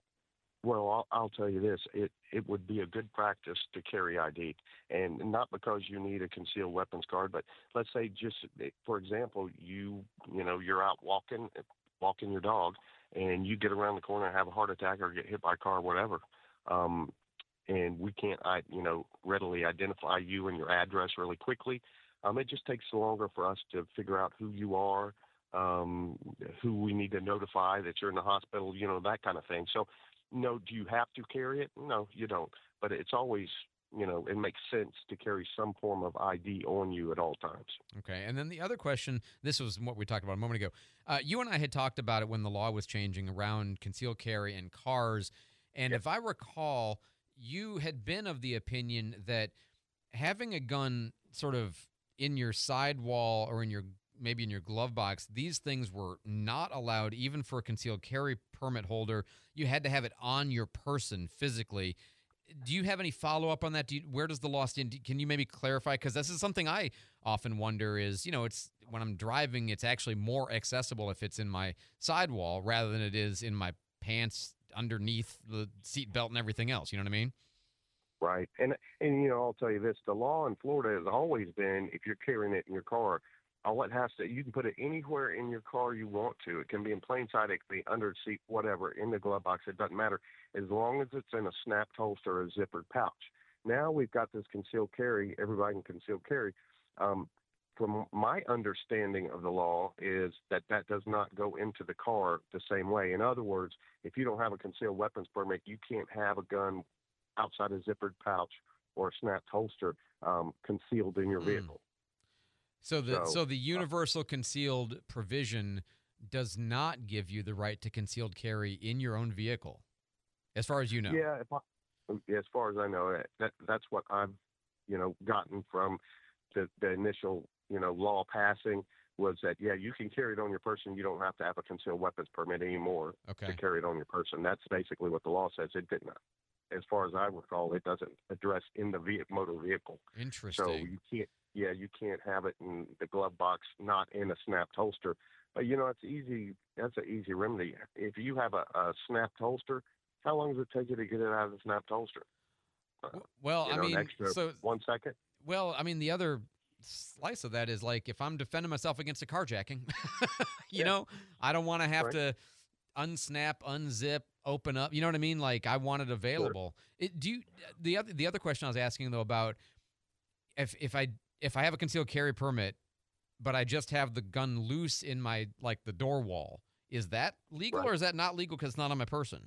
Speaker 5: Well, I'll, I'll tell you this. It it would be a good practice to carry I D, and not because you need a concealed weapons card, but let's say just, for example, you you know, you're out walking, walking your dog, and you get around the corner and have a heart attack or get hit by a car or whatever, um, and we can't, I, you know, readily identify you and your address really quickly. Um, it just takes longer for us to figure out who you are, um, who we need to notify that you're in the hospital, you know, that kind of thing. So, no, do you have to carry it? No, you don't. But it's always, you know, it makes sense to carry some form of I D on you at all times.
Speaker 4: Okay. And then the other question, this was what we talked about a moment ago. Uh, you and I had talked about it when the law was changing around concealed carry in cars. And if I recall, you had been of the opinion that having a gun sort of in your sidewall or in your maybe in your glove box, these things were not allowed even for a concealed carry permit holder. You had to have it on your person physically. Do you have any follow-up on that? Do you, where does the law stand? Can you maybe clarify? Because this is something I often wonder is, you know, it's when I'm driving, it's actually more accessible if it's in my sidewall rather than it is in my pants underneath the seat belt and everything else. You know what I mean?
Speaker 5: Right. And, and you know, I'll tell you this. The law in Florida has always been if you're carrying it in your car, all it has to, you can put it anywhere in your car you want to. It can be in plain sight, it can be under the seat, whatever, in the glove box. It doesn't matter as long as it's in a snapped holster or a zippered pouch. Now we've got this concealed carry. Everybody can concealed carry. Um, from my understanding of the law is that that does not go into the car the same way. In other words, if you don't have a concealed weapons permit, you can't have a gun outside a zippered pouch or a snapped holster um, concealed in your vehicle.
Speaker 4: So the so,
Speaker 5: So,
Speaker 4: the universal concealed provision does not give you the right to concealed carry in your own vehicle, as far as you know.
Speaker 5: Yeah, if I, as far as I know, that, that that's what I've, you know, gotten from the, the initial, you know, law passing was that, yeah, you can carry it on your person. You don't have to have a concealed weapons permit anymore
Speaker 4: Okay.
Speaker 5: to carry it on your person. That's basically what the law says. It didn't, as far as I recall, it doesn't address in the ve- motor vehicle.
Speaker 4: Interesting.
Speaker 5: So you can't, yeah, you can't have it in the glove box, not in a snapped holster. But, you know, it's easy. That's an easy remedy. If you have a, a snapped holster, how long does it take you to get it out of the snapped holster? Uh,
Speaker 4: Well,
Speaker 5: you
Speaker 4: I
Speaker 5: know,
Speaker 4: mean,
Speaker 5: an extra
Speaker 4: so
Speaker 5: one second.
Speaker 4: Well, I mean, the other slice of that is like if I'm defending myself against a carjacking, you
Speaker 5: Yeah.
Speaker 4: know, I don't want to have
Speaker 5: Right.
Speaker 4: to unsnap, unzip, open up. You know what I mean? Like I want it available. It, do you? The other the other question I was asking though about if if I if I have a concealed carry permit, but I just have the gun loose in my like the door wall, is that legal
Speaker 5: Right.
Speaker 4: or is that not legal because it's not on my person?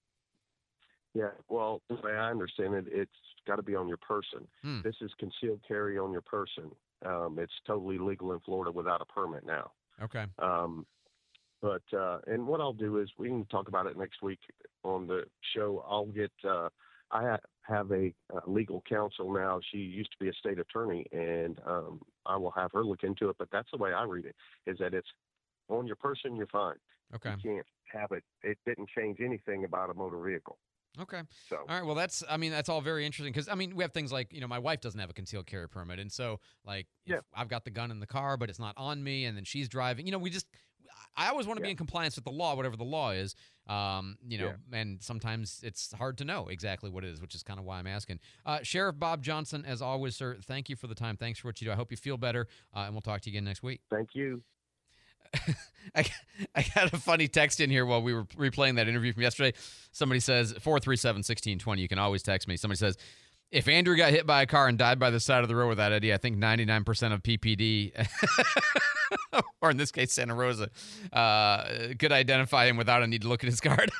Speaker 5: Yeah, well, the way I understand it, it's got to be on your person.
Speaker 4: Hmm.
Speaker 5: This is concealed carry on your person. Um, it's totally legal in Florida without a permit now.
Speaker 4: Okay.
Speaker 5: Um, but uh, and what I'll do is we can talk about it next week on the show. I'll get. Uh, I ha- have a uh, legal counsel now. She used to be a state attorney, and um, I will have her look into it. But that's the way I read it: is that it's on your person, you're fine.
Speaker 4: Okay.
Speaker 5: You can't have it. It didn't change anything about a motor vehicle.
Speaker 4: Okay.
Speaker 5: So,
Speaker 4: all right. Well, that's, I mean, that's all very interesting because, I mean, we have things like, you know, my wife doesn't have a concealed carry permit. And so, like, if
Speaker 5: Yeah.
Speaker 4: I've got the gun in the car, but it's not on me, and then she's driving, you know, we just, I always want to be
Speaker 5: Yeah.
Speaker 4: in compliance with the law, whatever the law is. Um, you know,
Speaker 5: Yeah.
Speaker 4: and sometimes it's hard to know exactly what it is, which is kind of why I'm asking. Uh, Sheriff Bob Johnson, as always, sir, thank you for the time. Thanks for what you do. I hope you feel better, uh, and we'll talk to you again next week.
Speaker 5: Thank you.
Speaker 4: I, I got a funny text in here while we were replaying that interview from yesterday. Somebody says, four three seven, one six two zero. You can always text me. Somebody says, if Andrew got hit by a car and died by the side of the road without Eddie, I think ninety-nine percent of P P D, or in this case, Santa Rosa, uh, could identify him without a need to look at his card.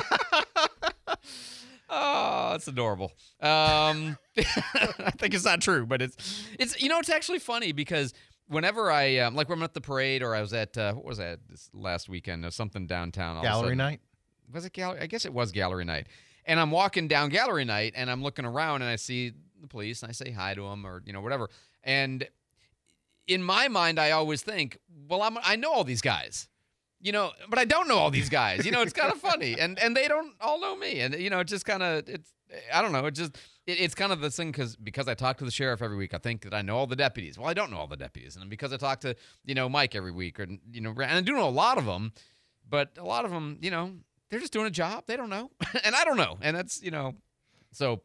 Speaker 4: Oh, that's adorable. Um, I think it's not true, but it's, it's, you know, it's actually funny because whenever I, um, like when I'm at the parade or I was at, uh, what was that this last weekend, uh, something downtown. all of a
Speaker 16: Gallery
Speaker 4: sudden-
Speaker 16: night?
Speaker 4: Was it gallery? I guess it was gallery night. And I'm walking down gallery night and I'm looking around and I see the police and I say hi to them or, you know, whatever. And in my mind, I always think, well, I'm, I know all these guys, you know, but I don't know all these guys. You know, it's kind of funny. And and they don't all know me. And, you know, it just kind of, it's, I don't know. It just, it, it's kind of this thing because because I talk to the sheriff every week, I think that I know all the deputies. Well, I don't know all the deputies. And because I talk to, you know, Mike every week, or, you know, and I do know a lot of them, but a lot of them, you know, they're just doing a job. They don't know. And I don't know. And that's, you know, so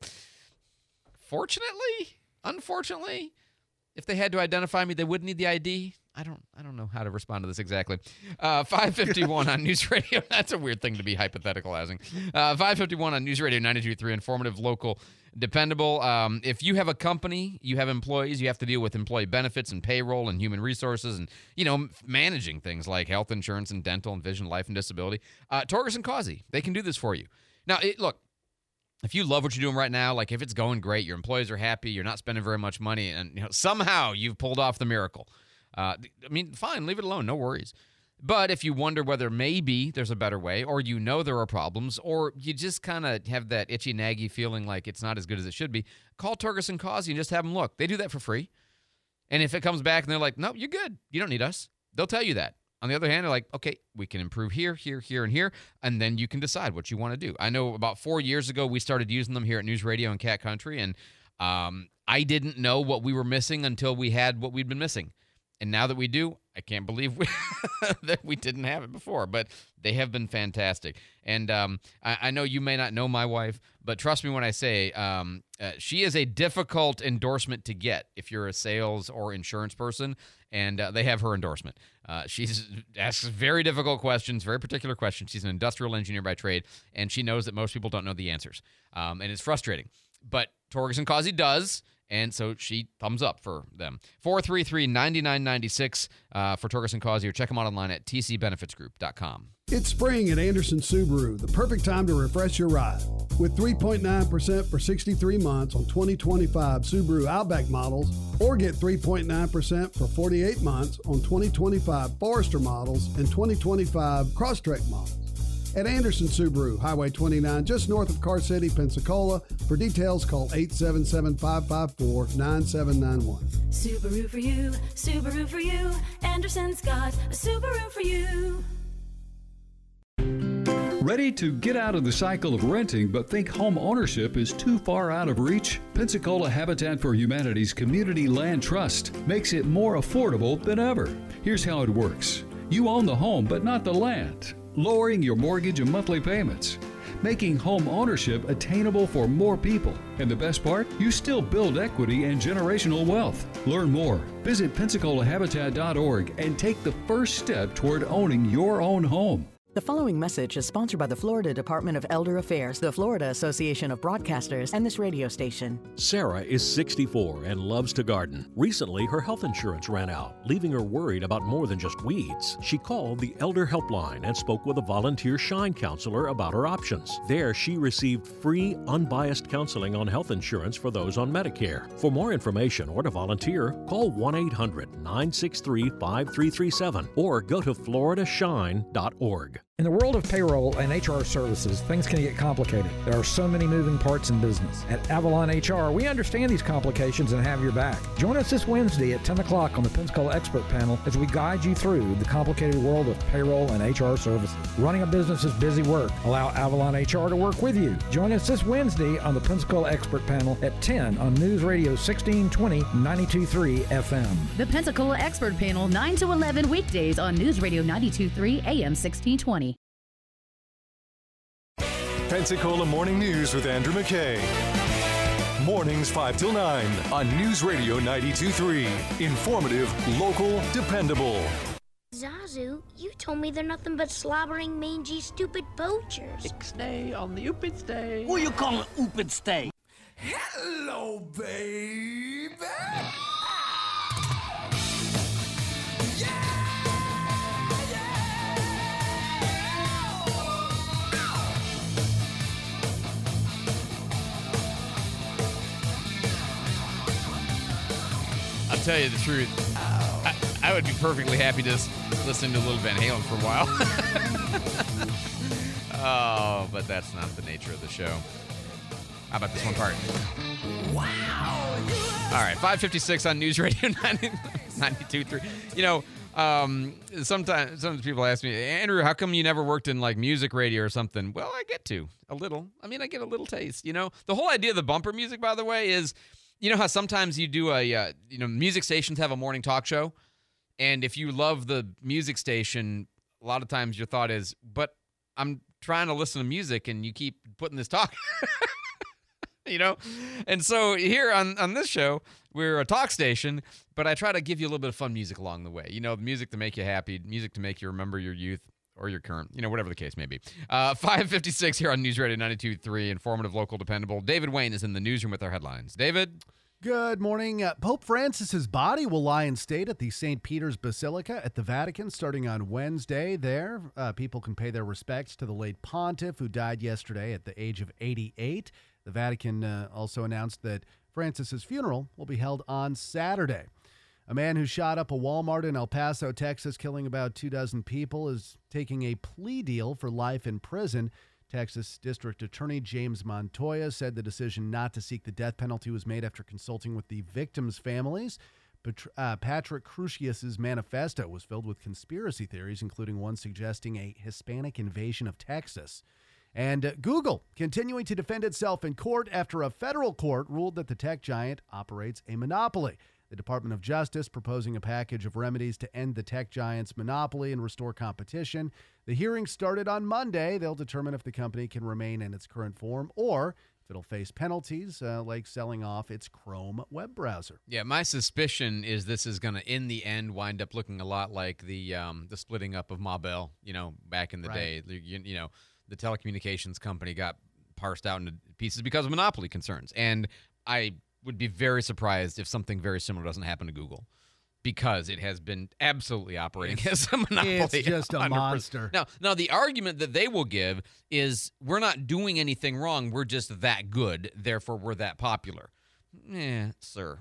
Speaker 4: fortunately, unfortunately, if they had to identify me, they would need the I D. I don't I don't know how to respond to this exactly. Uh, five fifty-one on News Radio. That's a weird thing to be hypotheticalizing. Uh, five fifty-one on News Radio ninety-two point three, informative, local, dependable. Um, if you have a company, you have employees, you have to deal with employee benefits and payroll and human resources and, you know, managing things like health insurance and dental and vision, life and disability. Uh, Torgerson Causey, they can do this for you. Now, it, look, if you love what you're doing right now, like if it's going great, your employees are happy, you're not spending very much money, and you know somehow you've pulled off the miracle. Uh, I mean, fine, leave it alone, no worries. But if you wonder whether maybe there's a better way, or you know there are problems, or you just kind of have that itchy, naggy feeling like it's not as good as it should be, call Torgerson Causey and just have them look. They do that for free. And if it comes back and they're like, no, you're good, you don't need us, they'll tell you that. On the other hand, they're like, okay, we can improve here, here, here, and here, and then you can decide what you want to do. I know about four years ago, we started using them here at News Radio and Cat Country, and um, I didn't know what we were missing until we had what we'd been missing. And now that we do, I can't believe we, that we didn't have it before, but they have been fantastic. And um, I, I know you may not know my wife, but trust me when I say um, uh, she is a difficult endorsement to get if you're a sales or insurance person, and uh, they have her endorsement. Uh, she asks very difficult questions, very particular questions. She's an industrial engineer by trade, and she knows that most people don't know the answers, um, and it's frustrating. But Torgerson Causey does. And so she thumbs up for them. four three three, nine nine nine six uh, for Torgerson Causey, or check them out online at t c benefits group dot com.
Speaker 7: It's spring at Anderson Subaru, the perfect time to refresh your ride. With three point nine percent for sixty-three months on twenty twenty-five Subaru Outback models, or get three point nine percent for forty-eight months on twenty twenty-five Forester models and twenty twenty-five Crosstrek models. At Anderson Subaru, Highway twenty-nine, just north of Car City, Pensacola. For details, call eight seven seven, five five four, nine seven nine one.
Speaker 8: Subaru for you, Subaru for you. Anderson's got a Subaru for you.
Speaker 9: Ready to get out of the cycle of renting but think home ownership is too far out of reach? Pensacola Habitat for Humanity's Community Land Trust makes it more affordable than ever. Here's how it works. You own the home but not the land, lowering your mortgage and monthly payments, making home ownership attainable for more people. And the best part? You still build equity and generational wealth. Learn more. Visit Pensacola Habitat dot org and take the first step toward owning your own home.
Speaker 10: The following message is sponsored by the Florida Department of Elder Affairs, the Florida Association of Broadcasters, and this radio station.
Speaker 11: Sarah is sixty-four and loves to garden. Recently, her health insurance ran out, leaving her worried about more than just weeds. She called the Elder Helpline and spoke with a volunteer Shine counselor about her options. There, she received free, unbiased counseling on health insurance for those on Medicare. For more information or to volunteer, call one eight hundred, nine six three, five three three seven or go to florida shine dot org.
Speaker 12: In the world of payroll and H R services, things can get complicated. There are so many moving parts in business. At Avalon H R, we understand these complications and have your back. Join us this Wednesday at ten o'clock on the Pensacola Expert Panel as we guide you through the complicated world of payroll and H R services. Running a business is busy work. Allow Avalon H R to work with you. Join us this Wednesday on the Pensacola Expert Panel at ten on News Radio sixteen twenty, ninety-two point three F M.
Speaker 13: The Pensacola Expert Panel, nine to eleven weekdays on News Radio ninety-two point three A M sixteen twenty.
Speaker 1: Pensacola Morning News with Andrew McKay. Mornings five till nine on News Radio ninety-two point three. Informative, local, dependable.
Speaker 14: Zazu, you told me they're nothing but slobbering, mangy, stupid poachers.
Speaker 17: Stay on the Oopid Stay.
Speaker 14: What you call it, Oopid Stay?
Speaker 17: Hello, baby.
Speaker 4: I'll tell you the truth. I, I would be perfectly happy just listening to Little Van Halen for a while. Oh, but that's not the nature of the show. How about this one part? Wow! All right, five fifty-six on News Radio ninety-two point three. You know, um, sometimes some people ask me, Andrew, how come you never worked in like music radio or something? Well, I get to a little. I mean, I get a little taste. You know, the whole idea of the bumper music, by the way, is. You know how sometimes you do a, uh, you know, music stations have a morning talk show, and if you love the music station, a lot of times your thought is, but I'm trying to listen to music, and you keep putting this talk, you know? And so here on, on this show, we're a talk station, but I try to give you a little bit of fun music along the way. You know, music to make you happy, music to make you remember your youth. Or your current, you know, whatever the case may be. Uh, five fifty-six here on News Radio ninety-two point three, informative, local, dependable. David Wayne is in the newsroom with our headlines. David?
Speaker 15: Good morning. Uh, Pope Francis's body will lie in state at the Saint Peter's Basilica at the Vatican starting on Wednesday. There, uh, people can pay their respects to the late pontiff who died yesterday at the age of eighty-eight. The Vatican uh, also announced that Francis's funeral will be held on Saturday. A man who shot up a Walmart in El Paso, Texas, killing about two dozen people, is taking a plea deal for life in prison. Texas District Attorney James Montoya said the decision not to seek the death penalty was made after consulting with the victims' families. But, uh, Patrick Crusius's manifesto was filled with conspiracy theories, including one suggesting a Hispanic invasion of Texas. And uh, Google continuing to defend itself in court after a federal court ruled that the tech giant operates a monopoly. The Department of Justice proposing a package of remedies to end the tech giant's monopoly and restore competition. The hearing started on Monday. They'll determine if the company can remain in its current form or if it'll face penalties uh, like selling off its Chrome web browser.
Speaker 4: Yeah, my suspicion is this is going to, in the end, wind up looking a lot like the um, the splitting up of Ma Bell, you know, back in the
Speaker 15: Right.
Speaker 4: day. You, you know, the telecommunications company got parsed out into pieces because of monopoly concerns. And I would be very surprised if something very similar doesn't happen to Google, because it has been absolutely operating
Speaker 15: It's-
Speaker 4: as a monopoly.
Speaker 15: it's just a
Speaker 4: one hundred percent.
Speaker 15: monster.
Speaker 4: Now, now the argument that they will give is we're not doing anything wrong. We're just that good. Therefore, we're that popular. Yeah, sir.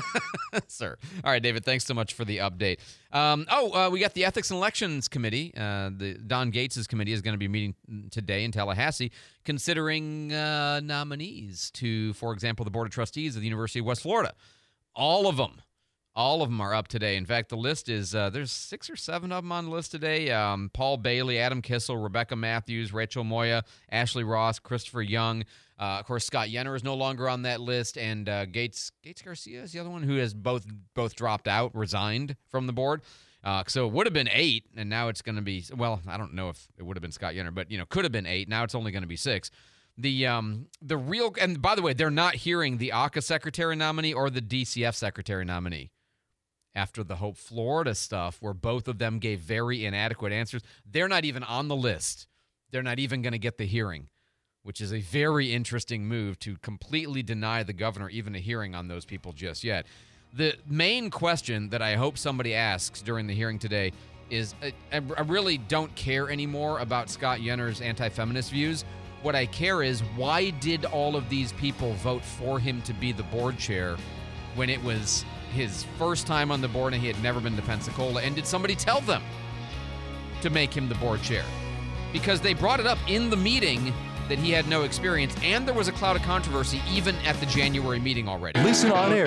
Speaker 4: Sir. All right, David, thanks so much for the update. Um, oh, uh, we got the Ethics and Elections Committee. Uh, the Don Gates' committee is going to be meeting today in Tallahassee, considering uh, nominees to, for example, the Board of Trustees of the University of West Florida. All of them. All of them are up today. In fact, the list is, uh, there's six or seven of them on the list today. Um, Paul Bailey, Adam Kissel, Rebecca Matthews, Rachel Moya, Ashley Ross, Christopher Young. Uh, of course, Scott Yenner is no longer on that list, and uh, Gates Gates Garcia is the other one who has both both dropped out, resigned from the board. Uh, so it would have been eight, and now it's going to be, well, I don't know if it would have been Scott Yenner, but, you know, could have been eight. Now it's only going to be six. The um the real, and by the way, they're not hearing the A C A secretary nominee or the D C F secretary nominee. After the Hope Florida stuff, where both of them gave very inadequate answers, they're not even on the list. They're not even going to get the hearing, which is a very interesting move to completely deny the governor even a hearing on those people just yet. The main question that I hope somebody asks during the hearing today is, I, I really don't care anymore about Scott Yenner's anti-feminist views. What I care is, why did all of these people vote for him to be the board chair when it was his first time on the board and he had never been to Pensacola? And did somebody tell them to make him the board chair? because they brought it up in the meeting that he had no experience, and there was a cloud of controversy even at the January meeting already.
Speaker 1: Listen on air